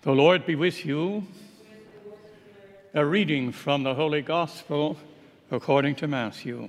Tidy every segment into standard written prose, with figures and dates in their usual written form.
The Lord be with you. A reading from the Holy Gospel according to Matthew.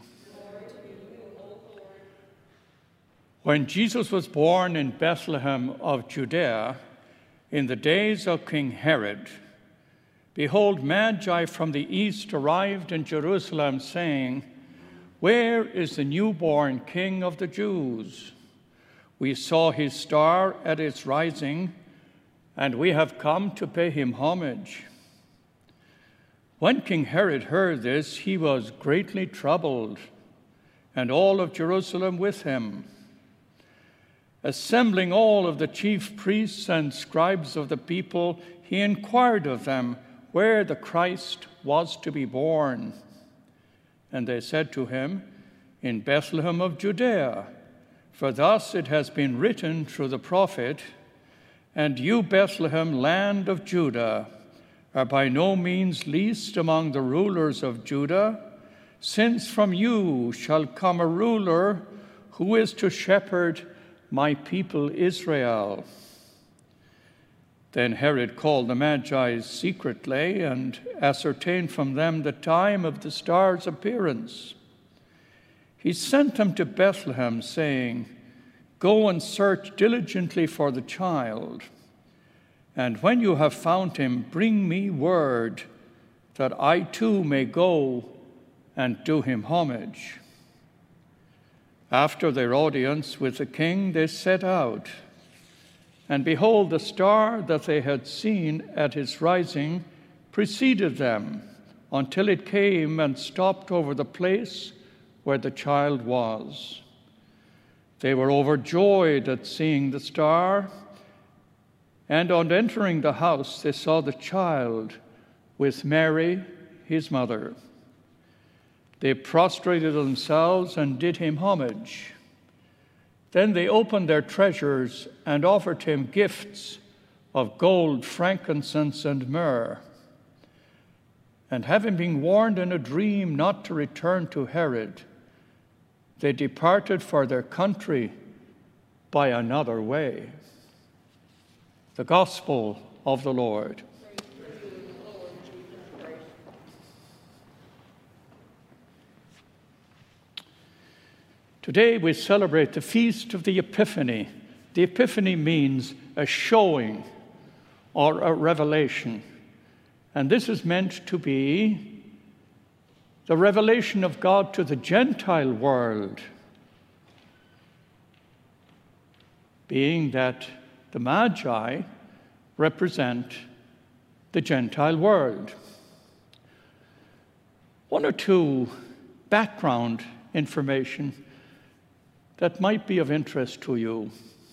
When Jesus was born in Bethlehem of Judea, in the days of King Herod, behold, Magi from the east arrived in Jerusalem, saying, "Where is the newborn King of the Jews? We saw his star at its rising, and we have come to pay him homage." When King Herod heard this, he was greatly troubled, and all of Jerusalem with him. Assembling all of the chief priests and scribes of the people, he inquired of them where the Christ was to be born. And they said to him, "In Bethlehem of Judea, for thus it has been written through the prophet, 'And you, Bethlehem, land of Judah, are by no means least among the rulers of Judah, since from you shall come a ruler who is to shepherd my people Israel.'" Then Herod called the Magi secretly and ascertained from them the time of the star's appearance. He sent them to Bethlehem, saying, "Go and search diligently for the child, and when you have found him, bring me word, that I too may go and do him homage." After their audience with the king, they set out. And behold, the star that they had seen at its rising preceded them until it came and stopped over the place where the child was. They were overjoyed at seeing the star, and on entering the house they saw the child with Mary, his mother. They prostrated themselves and did him homage. Then they opened their treasures and offered him gifts of gold, frankincense, and myrrh. And having been warned in a dream not to return to Herod, they departed for their country by another way. The Gospel of the Lord. Today we celebrate the feast of the Epiphany. The Epiphany means a showing or a revelation. And this is meant to be the revelation of God to the Gentile world, being that the Magi represent the Gentile world. One or two background information that might be of interest to you.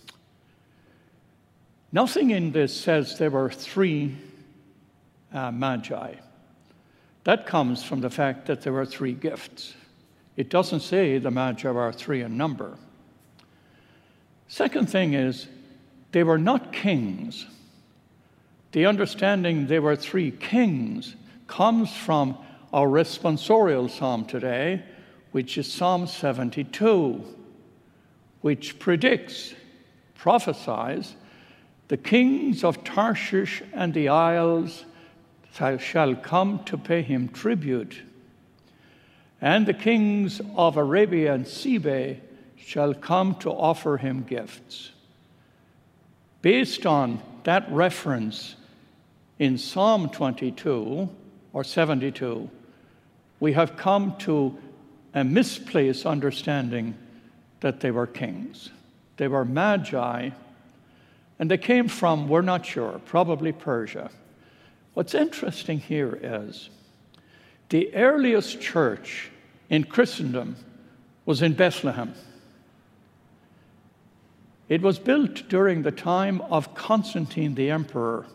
Nothing in this says there were three Magi. That comes from the fact that there were three gifts. It doesn't say the Magi are three in number. Second thing is, they were not kings. The understanding they were three kings comes from our responsorial psalm today, which is Psalm 72, which predicts, prophesies, the kings of Tarshish and the isles shall come to pay him tribute, and the kings of Arabia and Seba shall come to offer him gifts. Based on that reference in Psalm 22 or 72, we have come to a misplaced understanding that they were kings. They were Magi, and they came from, we're not sure, probably Persia. What's interesting here is the earliest church in Christendom was in Bethlehem. It was built during the time of Constantine the Emperor,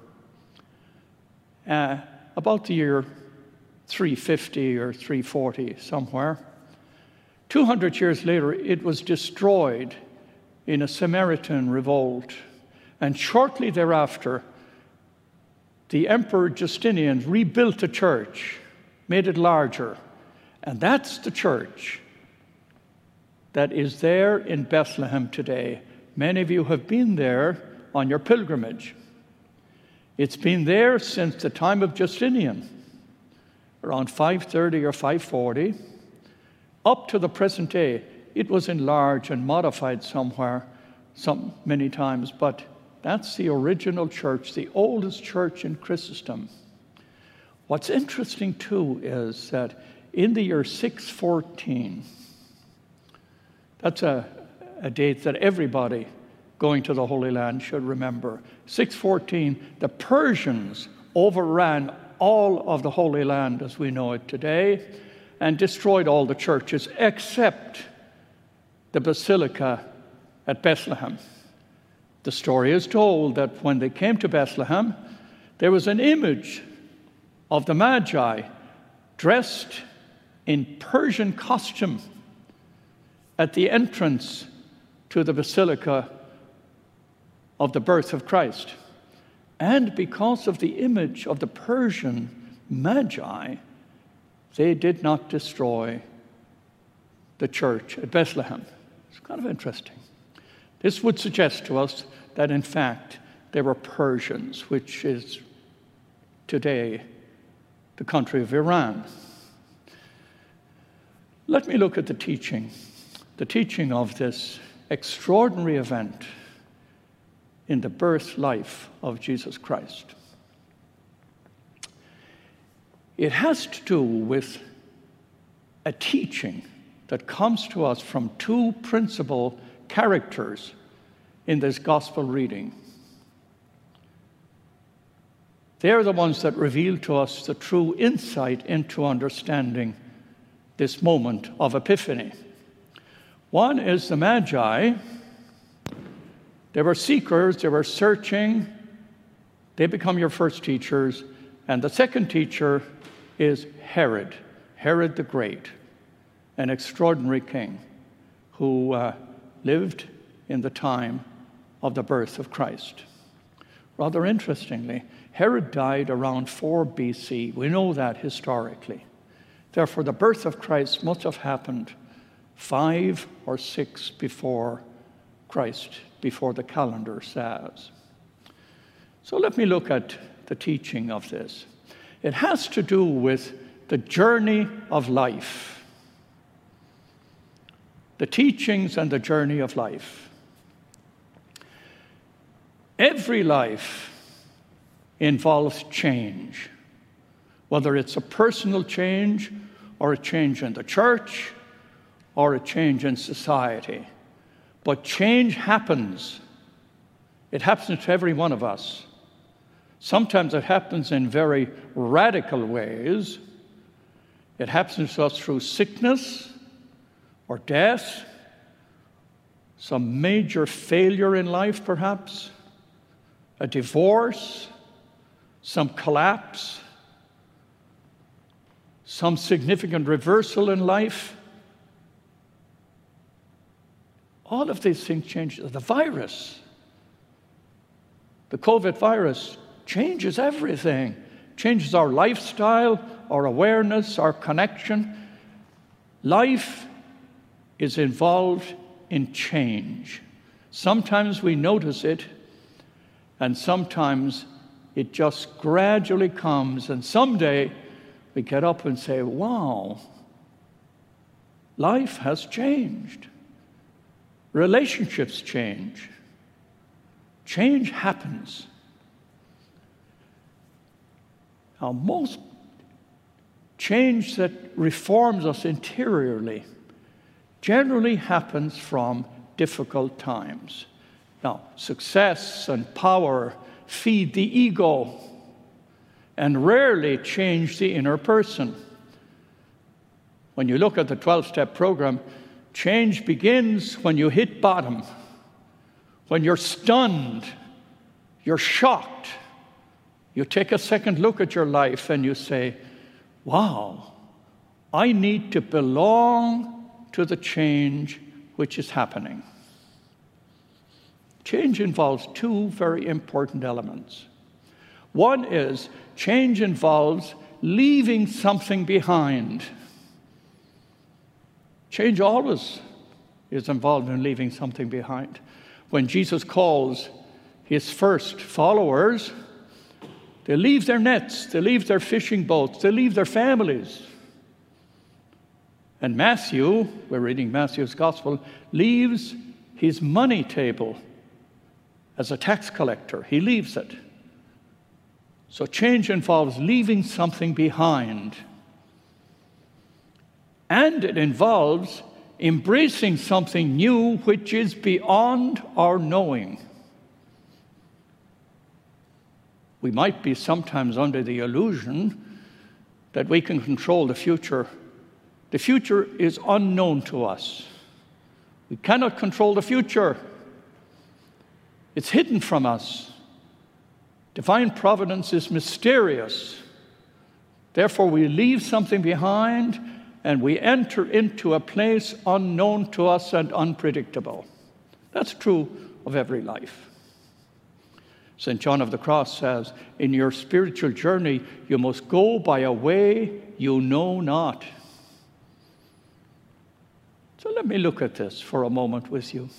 about the year 350 or 340, somewhere. 200 years later, it was destroyed in a Samaritan revolt. And shortly thereafter, the Emperor Justinian rebuilt the church, made it larger. And that's the church that is there in Bethlehem today. Many of you have been there on your pilgrimage. It's been there since the time of Justinian, around 530 or 540, up to the present day. It was enlarged and modified many times, but that's the original church, the oldest church in Christendom. What's interesting, too, is that in the year 614, that's a date that everybody going to the Holy Land should remember. 614, the Persians overran all of the Holy Land as we know it today and destroyed all the churches except the Basilica at Bethlehem. The story is told that when they came to Bethlehem, there was an image of the Magi dressed in Persian costume at the entrance to the Basilica of the birth of Christ. And because of the image of the Persian Magi, they did not destroy the church at Bethlehem. It's kind of interesting. This would suggest to us that, in fact, they were Persians, which is today the country of Iran. Let me look at the teaching of this extraordinary event in the birth life of Jesus Christ. It has to do with a teaching that comes to us from two principal characters in this gospel reading. They're the ones that reveal to us the true insight into understanding this moment of Epiphany. One is the Magi. They were seekers, they were searching. They become your first teachers. And the second teacher is Herod the Great, an extraordinary king who lived in the time of the birth of Christ. Rather interestingly, Herod died around 4 BC. We know that historically. Therefore, the birth of Christ must have happened 5 or 6 before Christ, before the calendar says. So let me look at the teaching of this. It has to do with the journey of life. The teachings and the journey of life. Every life involves change, whether it's a personal change or a change in the church or a change in society. But change happens. It happens to every one of us. Sometimes it happens in very radical ways. It happens to us through sickness or death, some major failure in life perhaps, a divorce, some collapse, some significant reversal in life. All of these things change. The virus, the COVID virus, changes everything. Changes our lifestyle, our awareness, our connection. Life is involved in change. Sometimes we notice it, and sometimes it just gradually comes, and someday we get up and say, wow, life has changed. Relationships change. Change happens. Now, most change that reforms us interiorly generally happens from difficult times. Now, success and power feed the ego and rarely change the inner person. When you look at the 12-step program, change begins when you hit bottom, when you're stunned, you're shocked. You take a second look at your life and you say, wow, I need to belong to the change which is happening. Change involves two very important elements. One is change involves leaving something behind. Change always is involved in leaving something behind. When Jesus calls his first followers, They leave their nets, they leave their fishing boats, they leave their families. And Matthew, we're reading Matthew's gospel, leaves his money table as a tax collector. He leaves it. So change involves leaving something behind. And it involves embracing something new which is beyond our knowing. We might be sometimes under the illusion that we can control the future. The future is unknown to us. We cannot control the future. It's hidden from us. Divine providence is mysterious. Therefore, we leave something behind and we enter into a place unknown to us and unpredictable. That's true of every life. St. John of the Cross says, in your spiritual journey, you must go by a way you know not. So let me look at this for a moment with you.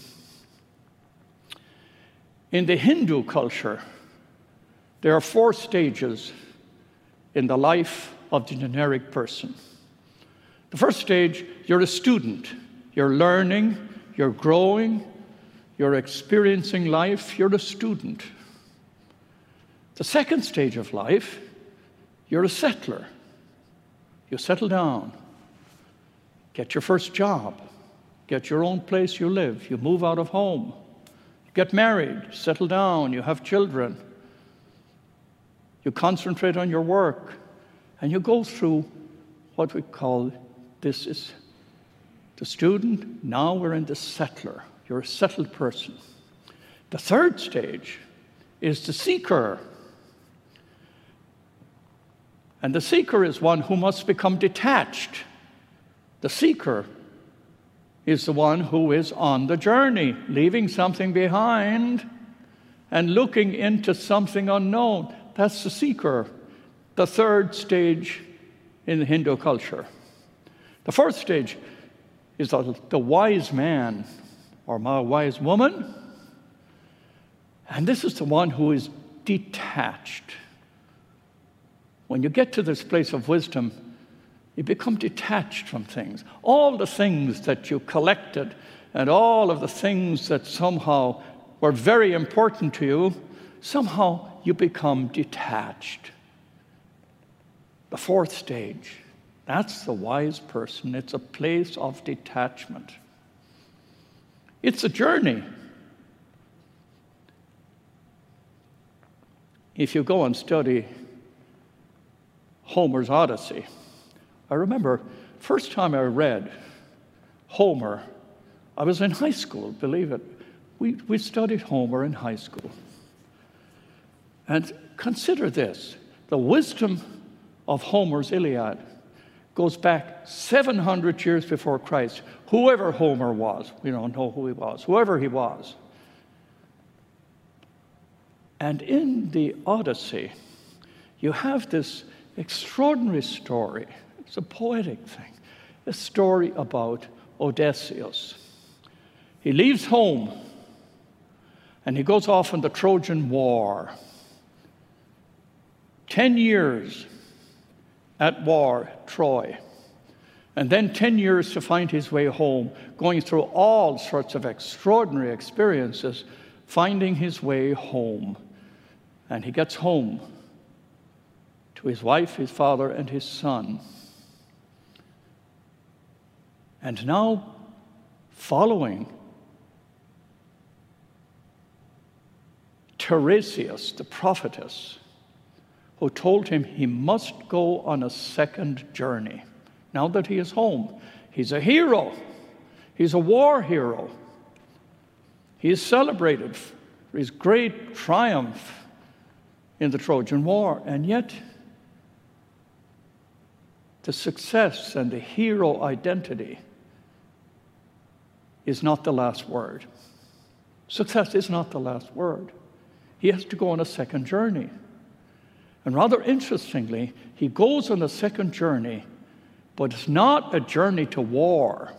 In the Hindu culture, there are 4 stages in the life of the generic person. The first stage, you're a student. You're learning, you're growing, you're experiencing life, you're a student. The second stage of life, you're a settler. You settle down, get your first job, get your own place you live, you move out of home, you get married, settle down, you have children, you concentrate on your work, and you go through what we call, this is the student, now we're in the settler. You're a settled person. The third stage is the seeker. And the seeker is one who must become detached. The seeker is the one who is on the journey, leaving something behind and looking into something unknown. That's the seeker, the third stage in the Hindu culture. The fourth stage is the wise man or wise woman. And this is the one who is detached. When you get to this place of wisdom, you become detached from things. All the things that you collected and all of the things that somehow were very important to you, somehow you become detached. The fourth stage, that's the wise person. It's a place of detachment. It's a journey. If you go and study Homer's Odyssey, I remember first time I read Homer, I was in high school, believe it. We studied Homer in high school. And consider this, the wisdom of Homer's Iliad goes back 700 years before Christ. Whoever Homer was, we don't know who he was, whoever he was. And in the Odyssey, you have this extraordinary story. It's a poetic thing, a story about Odysseus. He leaves home and he goes off on the Trojan War. 10 years at war, Troy. And then 10 years to find his way home, going through all sorts of extraordinary experiences, finding his way home. And he gets home to his wife, his father, and his son. And now, following Tiresias, the prophetess, who told him he must go on a second journey. Now that he is home, he's a hero. He's a war hero. He is celebrated for his great triumph in the Trojan War. And yet, the success and the hero identity is not the last word. Success is not the last word. He has to go on a second journey. And rather interestingly, he goes on a second journey, but it's not a journey to war.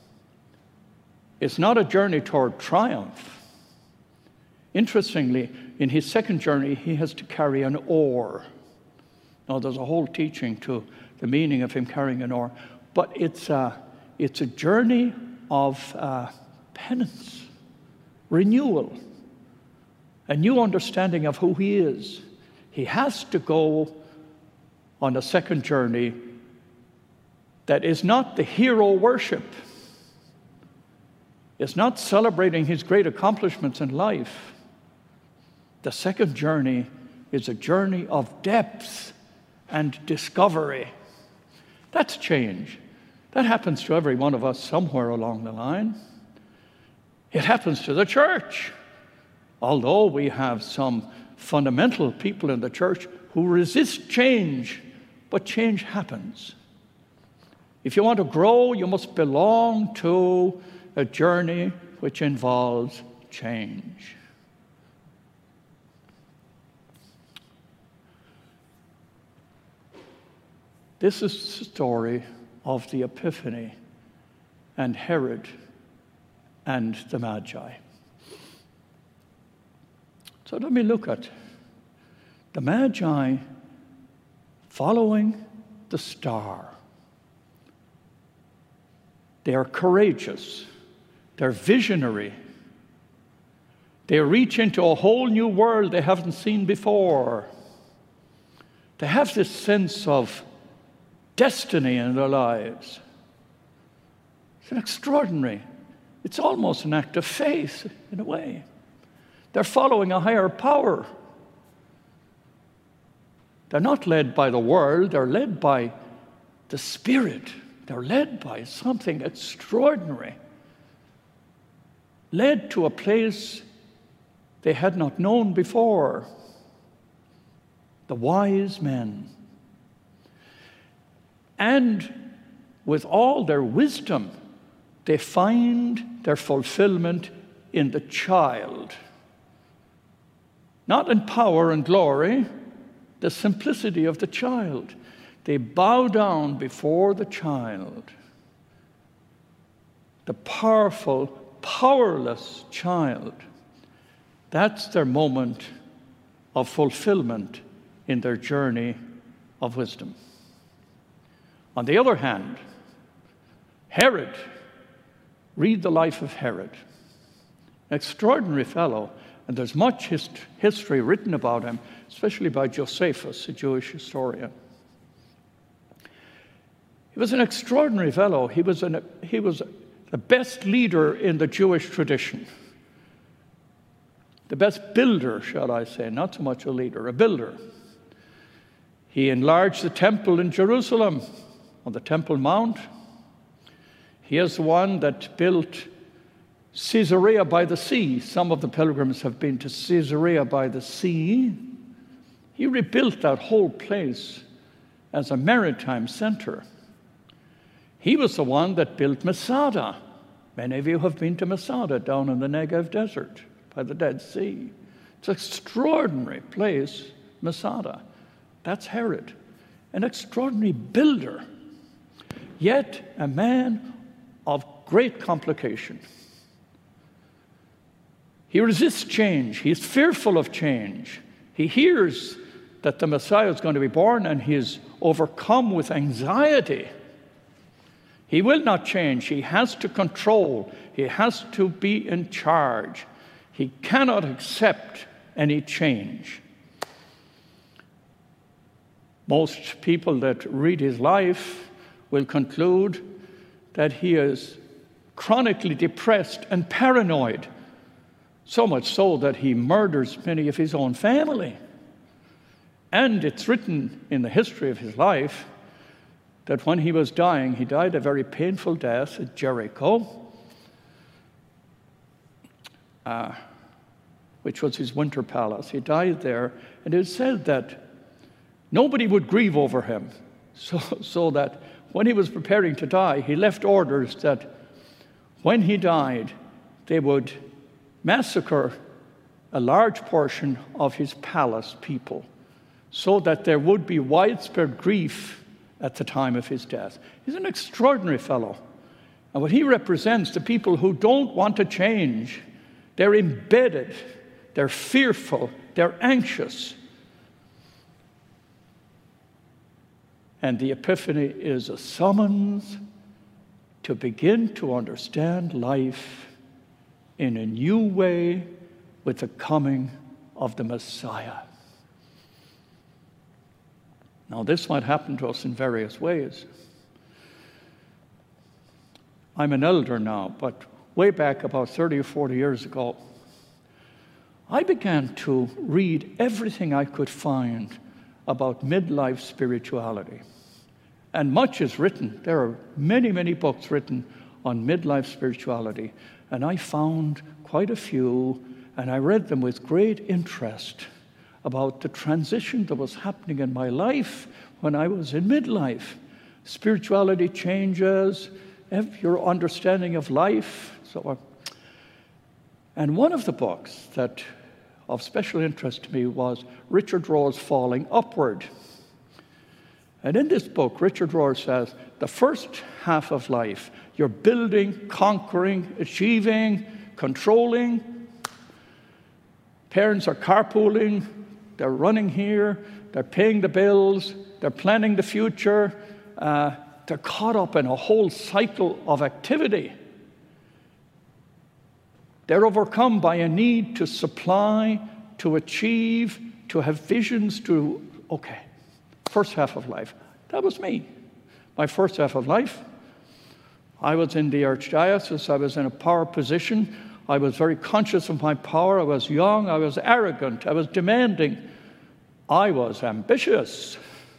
It's not a journey toward triumph. Interestingly, in his second journey, he has to carry an oar. Now, there's a whole teaching to the meaning of him carrying an oar, but it's a journey of penance, renewal, a new understanding of who he is. He has to go on a second journey that is not the hero worship. It's not celebrating his great accomplishments in life. The second journey is a journey of depth and discovery. That's change. That happens to every one of us somewhere along the line. It happens to the church. Although we have some fundamental people in the church who resist change, but change happens. If you want to grow, you must belong to a journey which involves change. This is the story of the Epiphany and Herod and the Magi. So let me look at the Magi following the star. They are courageous. They're visionary. They reach into a whole new world they haven't seen before. They have this sense of destiny in their lives. It's an extraordinary, it's almost an act of faith in a way. They're following a higher power. They're not led by the world, they're led by the Spirit. They're led by something extraordinary. Led to a place they had not known before. The wise men. And with all their wisdom, they find their fulfillment in the child. Not in power and glory, the simplicity of the child. They bow down before the child. The powerful, powerless child. That's their moment of fulfillment in their journey of wisdom. On the other hand, Herod, read the life of Herod. An extraordinary fellow, and there's much history written about him, especially by Josephus, a Jewish historian. He was an extraordinary fellow. He was the best leader in the Jewish tradition. The best builder, shall I say, not so much a leader, a builder. He enlarged the temple in Jerusalem, on the Temple Mount. He is the one that built Caesarea by the sea. Some of the pilgrims have been to Caesarea by the sea. He rebuilt that whole place as a maritime center. He was the one that built Masada. Many of you have been to Masada down in the Negev desert by the Dead Sea. It's an extraordinary place, Masada. That's Herod, an extraordinary builder, yet a man of great complication. He resists change. He's fearful of change. He hears that the Messiah is going to be born, and he is overcome with anxiety. He will not change. He has to control. He has to be in charge. He cannot accept any change. Most people that read his life will conclude that he is chronically depressed and paranoid, so much so that he murders many of his own family. And it's written in the history of his life that when he was dying, he died a very painful death at Jericho, which was his winter palace. He died there, and it said that nobody would grieve over him, so that when he was preparing to die, he left orders that when he died, they would massacre a large portion of his palace people so that there would be widespread grief at the time of his death. He's an extraordinary fellow. And what he represents, the people who don't want to change, they're embedded, they're fearful They're anxious. And the Epiphany is a summons to begin to understand life in a new way with the coming of the Messiah. Now, this might happen to us in various ways. I'm an elder now, but way back about 30 or 40 years ago, I began to read everything I could find about midlife spirituality. And much is written. There are many, many books written on midlife spirituality. And I found quite a few, and I read them with great interest about the transition that was happening in my life when I was in midlife. Spirituality changes, your understanding of life, so on. And one of the books that of special interest to me was Richard Rohr's Falling Upward. And in this book, Richard Rohr says, the first half of life, you're building, conquering, achieving, controlling. Parents are carpooling, they're running here, they're paying the bills, they're planning the future, they're caught up in a whole cycle of activity. They're overcome by a need to supply, to achieve, to have visions, first half of life. That was me. My first half of life, I was in the archdiocese, I was in a power position, I was very conscious of my power, I was young, I was arrogant, I was demanding, I was ambitious.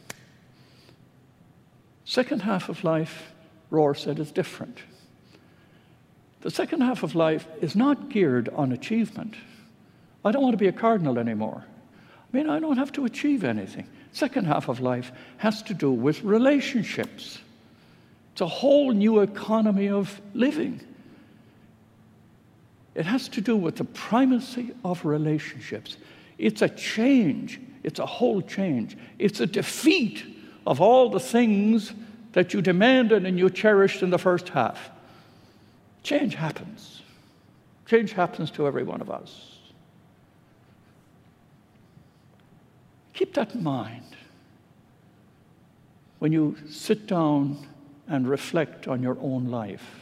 Second half of life, Rohr said, is different. The second half of life is not geared on achievement. I don't want to be a cardinal anymore. I don't have to achieve anything. Second half of life has to do with relationships. It's a whole new economy of living. It has to do with the primacy of relationships. It's a change. It's a whole change. It's a defeat of all the things that you demanded and you cherished in the first half. Change happens. Change happens to every one of us. Keep that in mind when you sit down and reflect on your own life.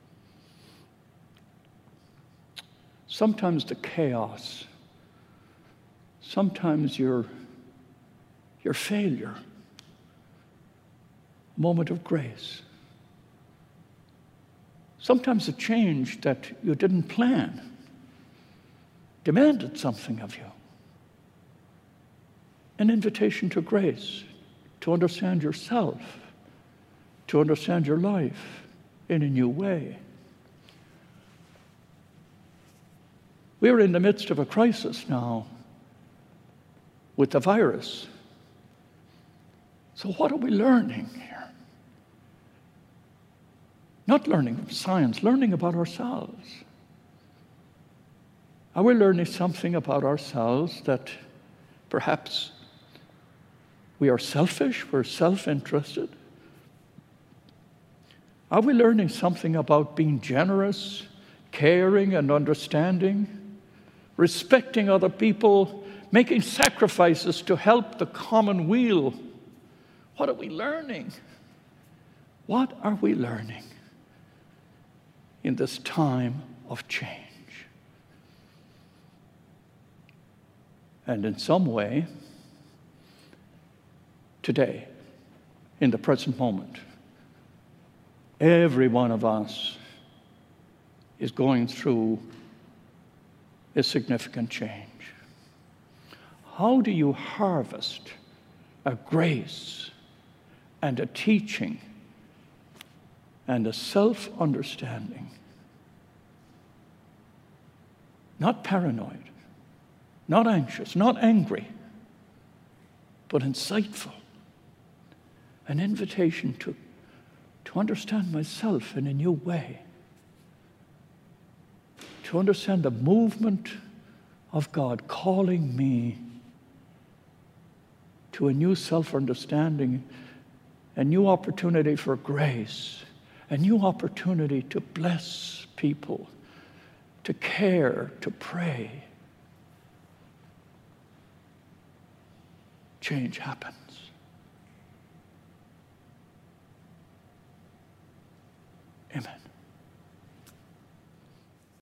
Sometimes the chaos, sometimes your failure, moment of grace. Sometimes a change that you didn't plan demanded something of you. An invitation to grace, to understand yourself, to understand your life in a new way. We're in the midst of a crisis now with the virus. So what are we learning here? Not learning from science, learning about ourselves. Are we learning something about ourselves that perhaps we are selfish, we're self-interested? Are we learning something about being generous, caring and understanding, respecting other people, making sacrifices to help the common weal? What are we learning? What are we learning in this time of change? And in some way, today, in the present moment, every one of us is going through a significant change. How do you harvest a grace and a teaching and a self-understanding? Not paranoid, not anxious, not angry, but insightful. An invitation to understand myself in a new way, to understand the movement of God calling me to a new self-understanding, a new opportunity for grace, a new opportunity to bless people, to care, to pray. change happens. Amen.